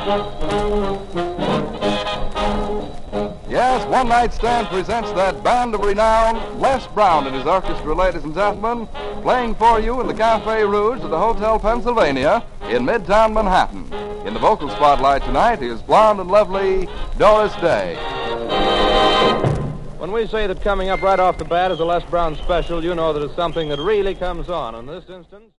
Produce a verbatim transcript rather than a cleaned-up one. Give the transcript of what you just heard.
Yes, One Night Stand presents that band of renown, Les Brown and his orchestra, ladies and gentlemen, playing for you in the Café Rouge at the Hotel Pennsylvania in Midtown Manhattan. In the vocal spotlight tonight is blonde and lovely Doris Day. When we say that coming up right off the bat is a Les Brown special, you know that it's something that really comes on. In this instance...